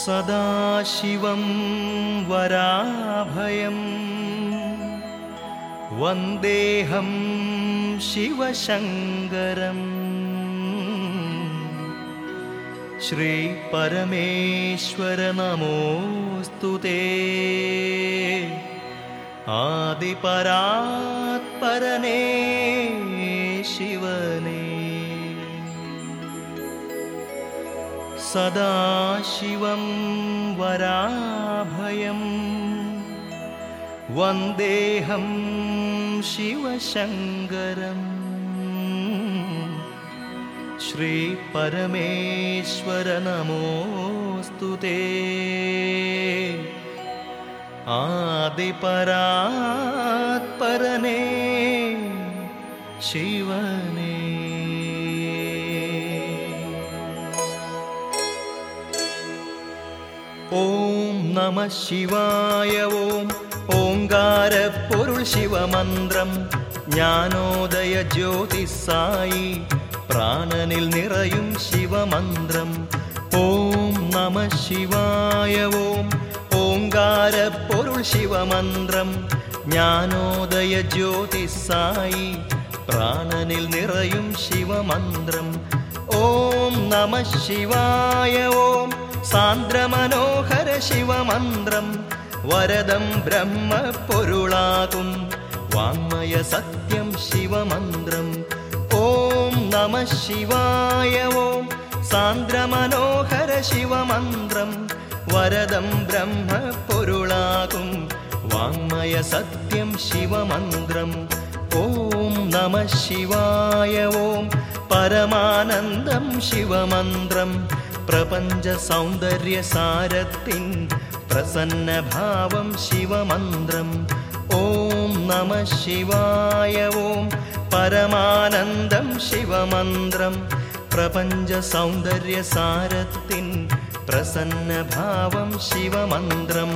സദാശിവം വരാഭയം വന്ദേഹം ശിവശങ്കരം. ശ്രീ പരമേശ്വര നമോസ്തുതേ. ആദിപരാത്പരനേ ശിവനേ. സദാശിവം വരാഭയം വന്ദേഹം ശിവശങ്കരം. ശ്രീ പരമേശ്വര നമോസ്തുതേ. ആദിപരാത്പരനേ ശിവനേ. ഓം നമഃ ശിവായ. ഓം ഓംകാരപ്പൊരുൾ ശിവമന്ത്രം. ജ്ഞാനോദയ ജ്യോതിസായി പ്രാണനിൽ നിറയും ശിവമന്ത്രം. ഓം നമഃ ശിവായ. ഓം ഓംകാരപ്പൊരുൾ ശിവമന്ത്രം. ജ്ഞാനോദയ ജ്യോതിസായി പ്രാണനിൽ നിറയും ശിവമന്ത്രം. ഓം നമഃ ശിവായ. ഓം സാന്ദ്രമനോഹര ശിവമന്ത്രം. വരദം ബ്രഹ്മ പൊരുളാകും വാങ്മയ സത്യം ശിവമന്ത്രം. ഓം നമഃ ശിവായ. ഓം സാന്ദ്രമനോഹര ശിവമന്ത്രം. വരദം ബ്രഹ്മ പൊരുളാകും വാങ്മയ സത്യം ശിവമന്ത്രം. ഓം നമഃ ശിവായ. ഓം പരമാനന്ദം ശിവമന്ത്രം. പ്രപഞ്ച സൗന്ദര്യ സാരത്തിൻ പ്രസന്നഭാവം ശിവമന്ത്രം. ഓം നമഃ ശിവായ. ഓം പരമാനന്ദം ശിവമന്ത്രം. പ്രപഞ്ച സൗന്ദര്യ സാരത്തിൻ പ്രസന്നഭാവം ശിവമന്ത്രം.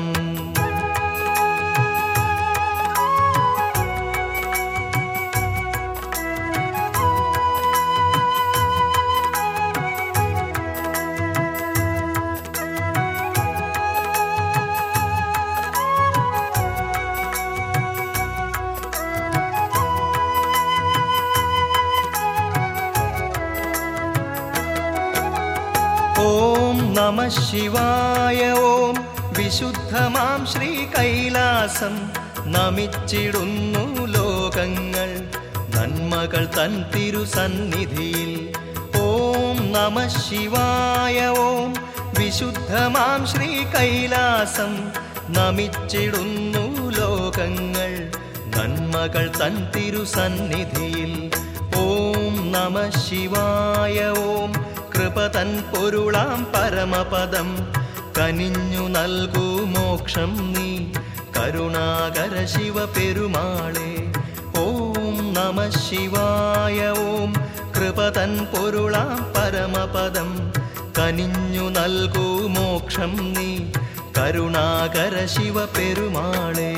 ഓം നമഃ ശിവായ. ഓം വിശുദ്ധമാം ശ്രീ കൈലാസം നമിച്ചിടുന്നു ലോകങ്ങൾ നന്മകൾ തൻ തിരുസന്നിധിയിൽ. ഓം നമഃ ശിവായ. ഓം വിശുദ്ധമാം ശ്രീ കൈലാസം നമിച്ചിടുന്നു ലോകങ്ങൾ നന്മകൾ തൻ തിരുസന്നിധിയിൽ. ഓം നമഃ ശിവായ. ഓം കൃപതൻ പൊരുളാം പരമപദം കനിഞ്ഞു നൽകൂ മോക്ഷം നീ കരുണാകര ശിവ പെരുമാളെ. ഓം നമഃ ശിവായ. ഓം കൃപതൻ പൊരുളാം പരമപദം കനിഞ്ഞു നൽകൂ മോക്ഷം നീ കരുണാകര ശിവ പെരുമാളെ.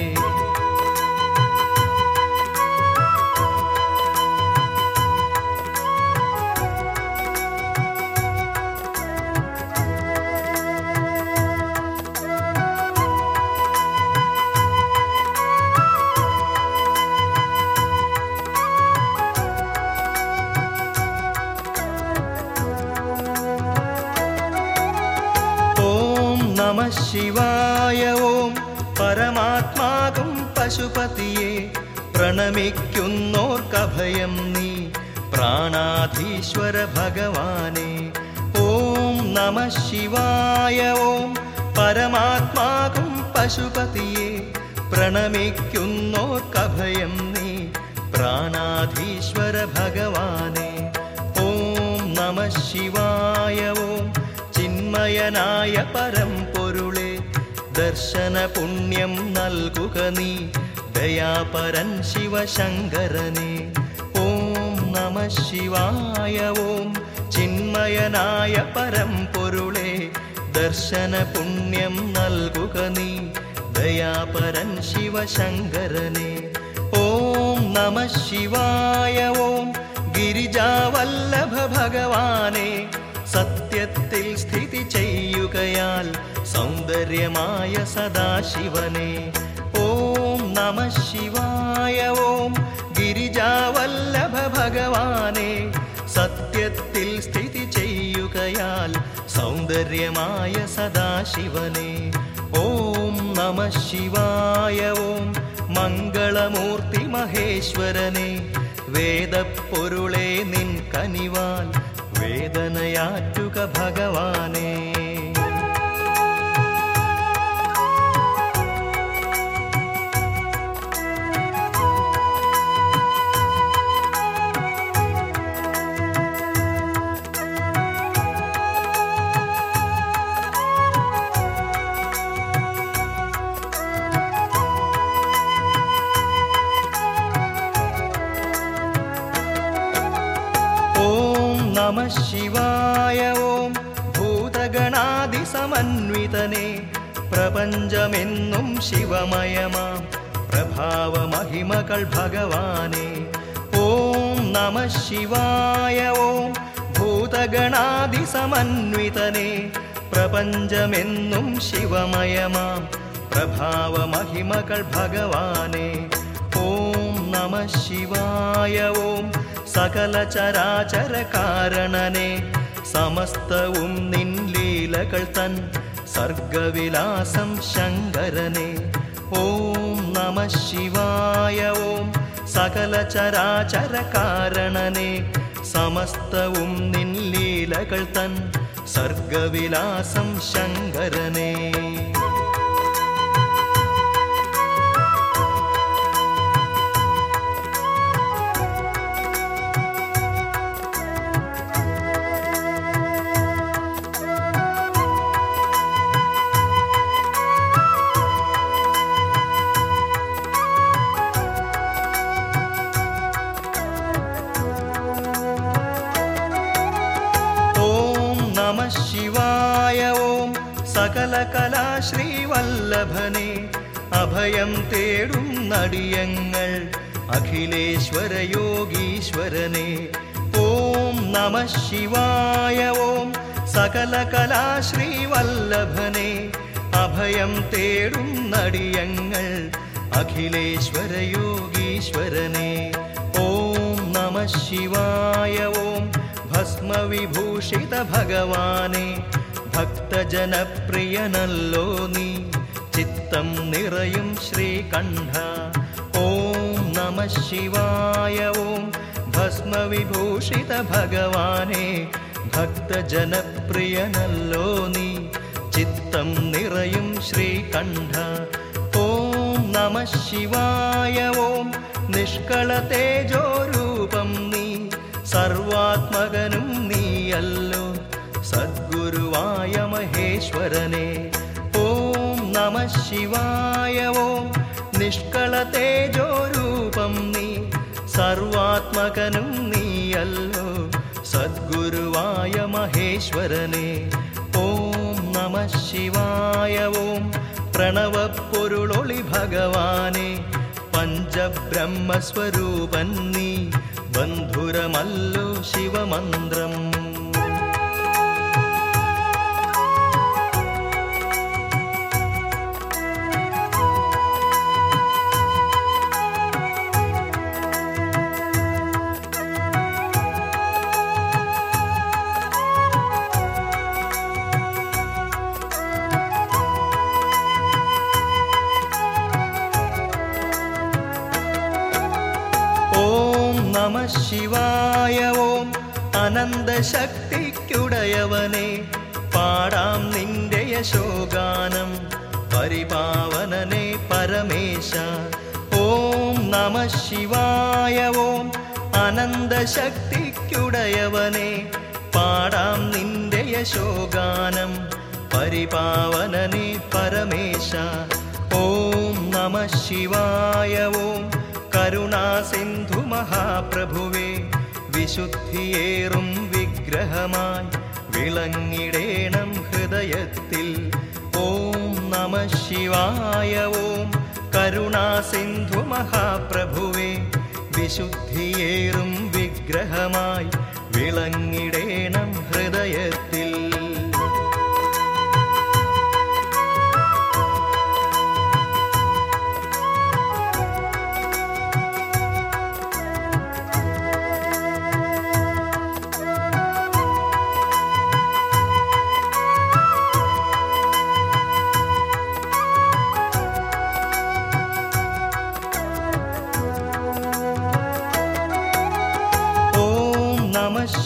നമഃ ശിവായ. ഓം പരമാത്മാകും പശുപതിയെ പ്രണമിക്കുന്നോർക്കഭയം നീ പ്രാണാധീശ്വര ഭഗവാനെ. ഓം നമഃ ശിവായ. ഓം പരമാത്മാകും പശുപതിയെ പ്രണമിക്കുന്നോർക്കഭയം നീ പ്രാണാധീശ്വര ഭഗവാനെ. ഓം നമഃ ശിവായ. ഓം ചിന്മയനായ പരംപൊരുളെ ദർശന പുണ്യം നൽകുക നീ ദയാപരൻ ശിവശങ്കരനെ. ഓം നമഃ ശിവായ. ഓം ചിന്മയനായ പരംപൊരുളെ ദർശന പുണ്യം നൽകുക നീ ദയാപരൻ ശിവശങ്കരനെ. ഓം നമഃ ശിവായ. ഓം ഗിരിജാവല്ലഭ ഭഗവാനെ സത്യത്തിൽ സ്ഥിതി ചെയ്യുകയായി ചീയുകയാൽ സൗന്ദര്യമായ സദാശിവനെ. ഓം നമഃ ശിവായ. ഓം ഗിരിജാവല്ലഭ ഭഗവാനെ. സത്യത്തിൽ സ്ഥിതി ചെയ്യുകയാൽ സൗന്ദര്യമായ സദാശിവനെ. ഓം നമഃ ശിവായ. ഓം മംഗളമൂർത്തി മഹേശ്വരനെ. വേദപ്പൊരുളെ നിൻ കനിവാൽ വേദനയാറ്റുക ഭഗവാനെ. നമഃ ശിവായ. ഓം ഭൂതഗണാദിസമന്വിതനെ. പ്രപഞ്ചമെന്നും ശിവമയമാം പ്രഭാവമഹിമകൾ ഭഗവാനെ. ഓം നമഃ ശിവായ. ഓം ഭൂതഗണാദിസമന്വിതനെ. പ്രപഞ്ചമെന്നും ശിവമയമാം പ്രഭാവമഹിമകൾ ഭഗവാനെ. ഓം നമഃ ശിവായ. ഓം സകല ചരാചര കാരണനെ. സമസ്തവും നിൻ ലീലകൾ തൻ സർഗവിലാസം ശങ്കരനെ. ഓം നമഃ ശിവായ. ഓം സകല ചരാചര കാരണനെ. സമസ്തവും നിൻ ലീലകൾ തൻ സർഗവിലാസം ശങ്കരനെ. നമഃ ശിവായ. ഓം സകല കലാശ്രീവല്ലഭനെ. അഭയം തേടും നടിയങ്ങൾ അഖിലേശ്വര യോഗീശ്വരനെ. ഓം നമഃ ശിവായ. ഓം സകല കലാശ്രീവല്ലഭനെ. അഭയം തേടും നടിയങ്ങൾ അഖിലേശ്വര യോഗീശ്വരനെ. ഓം നമഃ ശിവായ. ഓം ഭസ്മവിഭൂഷിത ഭഗവാനെ. ഭക്തജനപ്രിയനല്ലോ നീ ചിത്തം നിറയും ശ്രീകണ്ഠ. ഓം നമഃ ശിവായ. ഓം ഭസ്മവിഭൂഷിത ഭഗവാനെ. ഭക്തജനപ്രിയനല്ലോ നീ ചിത്തം നിറയും ശ്രീകണ്ഠ. ഓം നമഃ ശിവായ. ഓം നിഷ്കള തേജോരൂപം നീ സർവാത്മകനും നീയല്ലോ സദ്ഗുരുവായ മഹേശ്വരനെ. ഓം നമഃ ശിവായ. ഓം നിഷ്കള തേജോരൂപം നീ സർവാത്മകനും നീയല്ലോ സദ്ഗുരുവായ മഹേശ്വരനെ. ഓം നമഃ ശിവായ. ഓം പ്രണവപ്പൊരുളൊളി ഭഗവാനെ. പഞ്ചബ്രഹ്മസ്വരൂപൻ നീ ബന്ധുരമല്ലോ ശിവമന്ത്രം. നമഃ ശിവായ. ഓം അനന്തശക്തിക്കുടയവനെ. പാടാം നിന്റെ യശോഗാനം പരിപാവനനെ പരമേശ. ഓം നമഃ ശിവായ. ഓം അനന്തശക്തിക്കുടയവനെ. പാടാം നിന്റെ യശോഗാനം പരിപാവനനെ പരമേശ. ഓം നമഃ ശിവായ. ഓം കരുണാസിന്ധു മഹാപ്രഭുവേ. വിശുദ്ധിയേറും വിഗ്രഹമായി വിളങ്ങിടേണം ഹൃദയത്തിൽ. ഓം നമഃ ശിവായ. ഓം കരുണാസിന്ധു മഹാപ്രഭുവേ. വിശുദ്ധിയേറും വിഗ്രഹമായി വിളങ്ങിടേണം ഹൃദയത്തിൽ.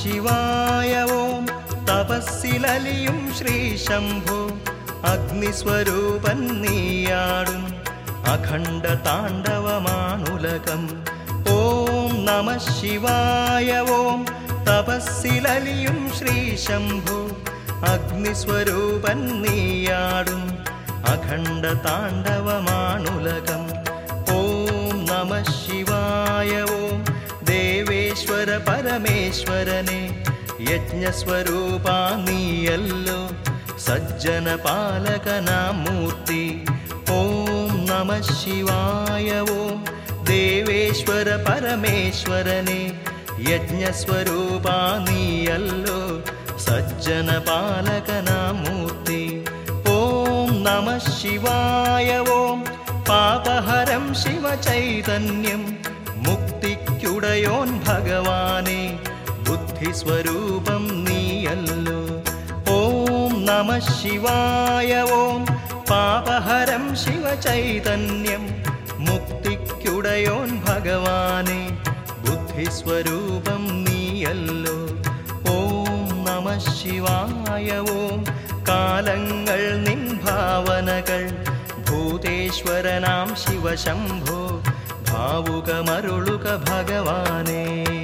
ശിവായ ഓം തപസ്സിലലിയും ശ്രീ ശംഭോ അഗ്നിസ്വരൂപൻ നീയാടും അഖണ്ഡ താണ്ഡവമാണുലകം. ഓം നമ ശിവായ ഓം തപസ്സിലലിയും ശ്രീ ശംഭോ അഗ്നിസ്വരൂപൻ നീയാടും അഖണ്ഡ താണ്ഡവമാണുലകം. ഓം നമ ശിവായ ഓം ദേവേശ്വര പരമേശ്വരനെ യജ്ഞസ്വരൂപാ നീയല്ലോ സജ്ജന പാലകനാം മൂർത്തി. ഓം നമ ശിവായ ഓം ദേവേശ്വര പരമേശ്വരനെ യജ്ഞസ്വരൂപാ നീയല്ലോ സജ്ജന പാലകനാം മൂർത്തി. ഓം നമ ശിവായ ഓം പാപഹരം ശിവചൈതന്യം മുക്തിക്കുടയോൻ ഭഗവാനെ ബുദ്ധിസ്വരൂപം നീയല്ലോ. ഓം നമ ശിവായ ഓം പാപഹരം ശിവചൈതന്യം മുക്തിക്കുടയോൻ ഭഗവാനെ ബുദ്ധിസ്വരൂപം നീയല്ലോ. ഓം നമ ശിവായ ഓം കാലങ്ങൾ നിൻ ഭാവനകൾ ഭൂതേശ്വരനാം ശിവശംഭോ ഭാവുകമരുളുക ഭഗവാനേ.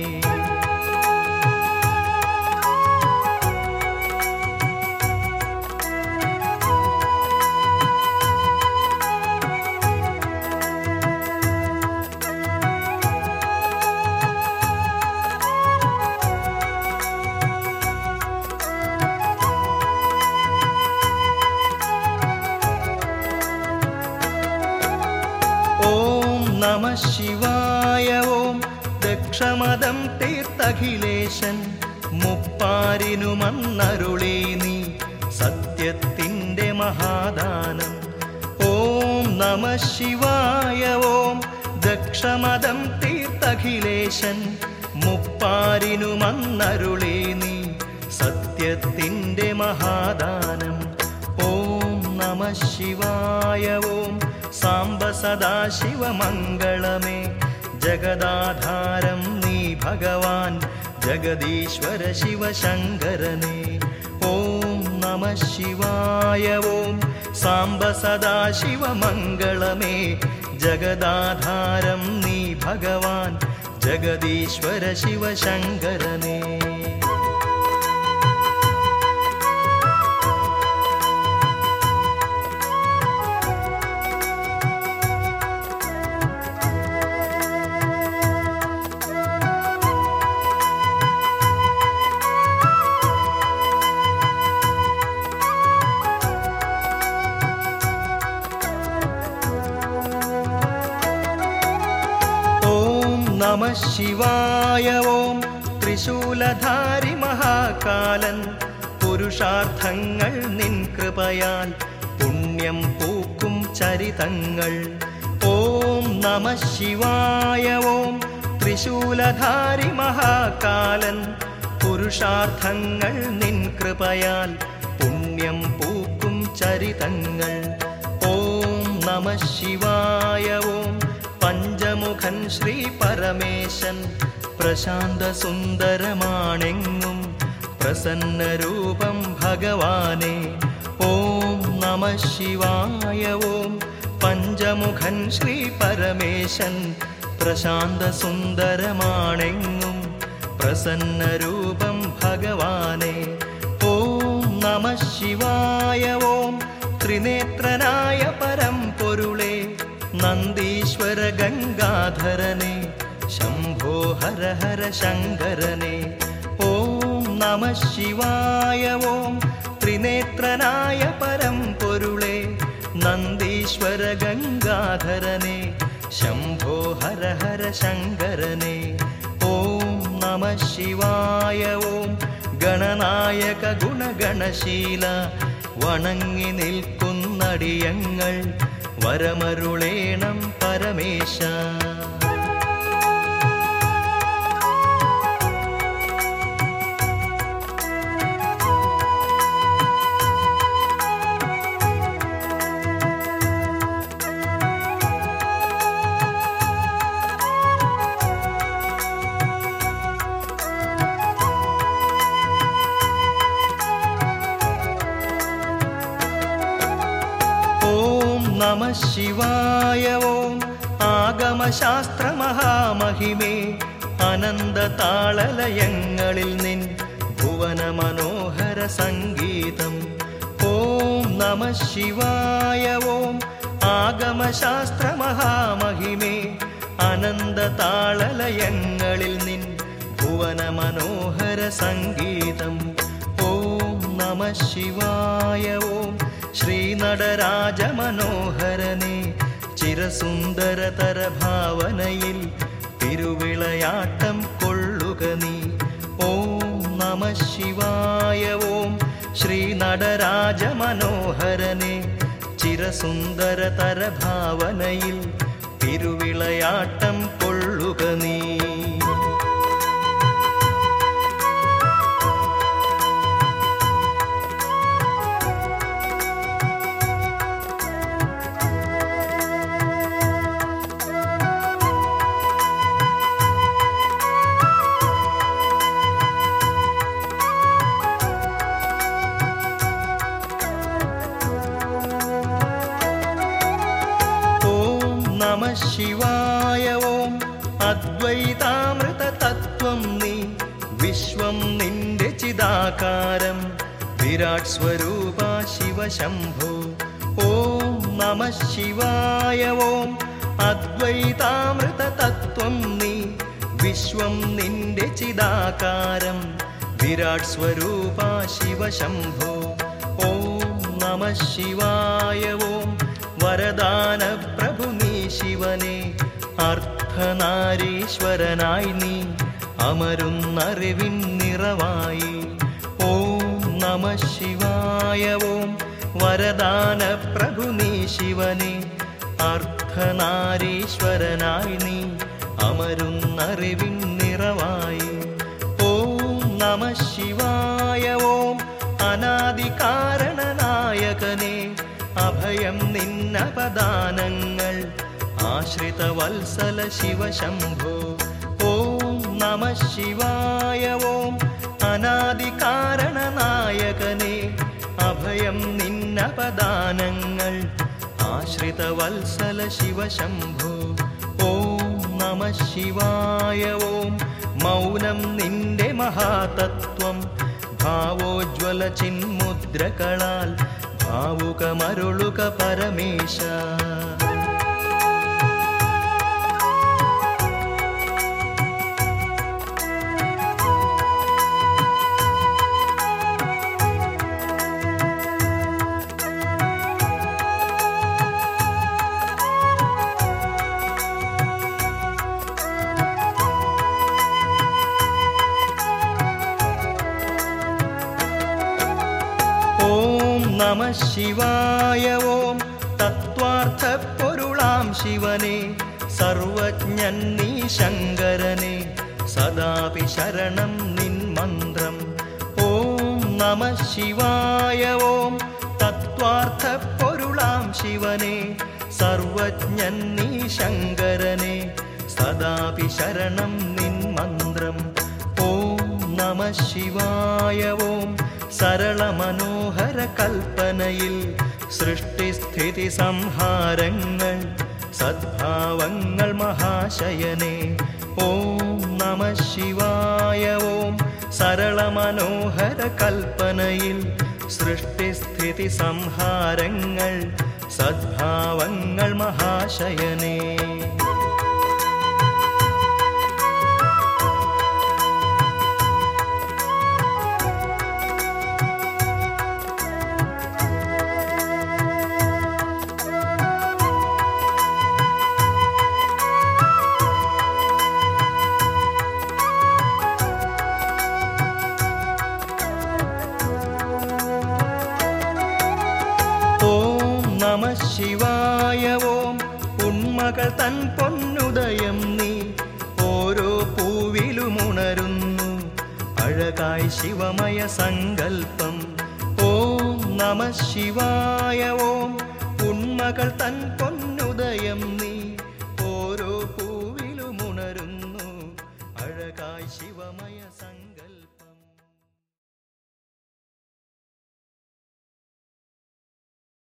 ഓം നമ ശിവായ ഓം ദക്ഷമദം തീർത്ഥഖിലേശൻ മുപ്പാരിനുമന്നരുളീ നീ സത്യത്തിൻ്റെ മഹാദാനം. ഓം നമ ശിവായ ഓം ദക്ഷമദം തീർത്ഥഖിലേശൻ മുപ്പാരിനുമന്നരുളീ നീ സത്യത്തിൻ്റെ മഹാദാനം. ഓം നമ ശിവായ ഓം സാംബ സദാശിവമംഗളമേ ജഗദാധാരം നീ ഭഗവാൻ ജഗദീശ്വര ശിവശങ്കരനേ. ഓം നമ ശിവായ ഓം സാംബ സദാശിവമംഗളമേ ജഗദാധാരം നീ ഭഗവാൻ ജഗദീശ്വര ശിവശങ്കരനേ. നമ ശിവായ ഓം ത്രിശൂലധാരി മഹാകാലൻ പുരുഷാർത്ഥങ്ങൾ നിൻ കൃപയാൽ പുണ്യം പൂക്കും ചരിതങ്ങൾ. ഓം നമ ശിവായ ഓം ത്രിശൂലധാരി മഹാകാലൻ പുരുഷാർത്ഥങ്ങൾ നിൻ കൃപയാൽ പുണ്യം പൂക്കും ചരിതങ്ങൾ. ഓം നമ ശിവായ ഓം പഞ്ചമുഖൻ ശ്രീ പരമേശൻ പ്രശാന്ത സുന്ദരമാണെങ്ങും പ്രസന്നരൂപം ഭഗവാനെ. ഓം നമ ശിവായ ഓം പഞ്ചമുഖൻ ശ്രീ പരമേശൻ പ്രശാന്ത സുന്ദരമാണെങ്ങും പ്രസന്നരൂപം ഭഗവാനെ. ഓം നമ ശിവായ ഓം ത്രിനേത്രനായ പരംപൊരുളേ നന്ദീശ്വര ഗംഗാധരനെ ശംഭോ ഹര ഹര ശങ്കരനെ. ഓം നമ ശിവായ ഓം ത്രിനേത്രനായ പരംപൊരുളേ നന്ദീശ്വര ഗംഗാധരനെ ശംഭോ ഹര ഹര ശങ്കരനെ. ഓം നമ ശിവായ ഓം ഗണനായക ഗുണഗണശീല വണങ്ങി നിൽക്കുന്നടിയങ്ങൾ വരമരുളേണം പരമേശ. ശിവായ ഓം ആഗമശാസ്ത്രമഹാമഹിമേ അനന്തതാളലയങ്ങളിൽ നിൻ ഭുവന മനോഹര സംഗീതം. ഓം നമ ശിവായ ഓം ആഗമശാസ്ത്രമഹാമഹിമേ അനന്തതാളലയങ്ങളിൽ നിൻ ഭുവന മനോഹര സംഗീതം. ഓം നമ ശിവായ ഓം ശ്രീനടരാജ മനോഹരനെ ചിരസുന്ദരതര ഭാവനയിൽ തിരുവിളയാട്ടം കൊള്ളുക നീ. ഓം നമ ശിവായ ഓം ശ്രീനടരാജ മനോഹരനെ ചിരസുന്ദരതര ഭാവനയിൽ തിരുവിളയാട്ടം കൊള്ളുക നീ. നമ ശിവായ ഓം അദ്വൈതാമൃത തത്വം നീ വിശ്വം നിന്റെ ചിദാകാരം വിരാട് സ്വരൂപ ശിവശംഭോ. ഓം നമ ശിവായ ഓം അദ്വൈതാമൃത തത്വം നീ വിശ്വം നിന്റെ ചിദാകാരം വിരാട് സ്വരൂപ ശിവശംഭോ. ഓം നമ ശിവായ ഓം വരദാന പ്രഭു നീ ശിവനെ അർദ്ധനാരീശ്വരനായി നീ അമരുന്നറിവിൻ നിറവായി. ഓം നമ ശിവായ ഓം വരദാന പ്രഭു നീ ശിവനെ അർദ്ധനാരീശ്വരനായി നീ അമരുന്നറിവിൻ നിറവായി. ഓം നമ ശിവായ ഓം അനാദികാരണനായകനെ അഭയം നിന്നപദാനങ്ങൾ ആശ്രിത വത്സല ശിവശംഭോ. ഓം നമ ശിവായ ഓം അനാദികാരണനായകനെ അഭയം നിന്നപദാനങ്ങൾ ആശ്രിത വത്സല ശിവശംഭോ. ഓം നമ ശിവായ ഓം മൗനം നിന്റെ മഹാതത്വം ഭാവോജ്വല ചിന്മുദ്രകളാൽ ഭാവുകമരുളുക പരമേശ. ഓം നമ ശിവായ ഓം തത്വാർത്ഥ പൊരുളാം ശിവനെ സർവജ്ഞൻ നീ ശങ്കരനെ സദാപി ശരണം നിൻ മന്ത്രം. ഓം നമ ശിവായ ഓം തത്വാർത്ഥ പൊരുളാം ശിവനെ സർവജ്ഞൻ നീ ശങ്കരനെ സദാപി ശരണം നിൻ മന്ത്രം. ഓം നമ ശിവായ ഓം സരള മനോഹര കൽപ്പനയിൽ സൃഷ്ടിസ്ഥിതി സംഹാരങ്ങൾ സദ്ഭാവങ്ങൾ മഹാശയനെ. ഓം നമ ശിവായ ഓം സരള മനോഹര കൽപ്പനയിൽ സൃഷ്ടിസ്ഥിതി സംഹാരങ്ങൾ സദ്ഭാവങ്ങൾ മഹാശയനെ. നമ ശിവായ ഓം ഉണ്മകൾ തൻ പൊന്നുദയം നീ ഓരോ പൂവിലുമുണരുന്നു അഴകായി ശിവമയ സങ്കൽപ്പം. ഓം നമ ശിവായ ഓം ഉണ്മകൾ തൻ പൊന്നുദയം നീ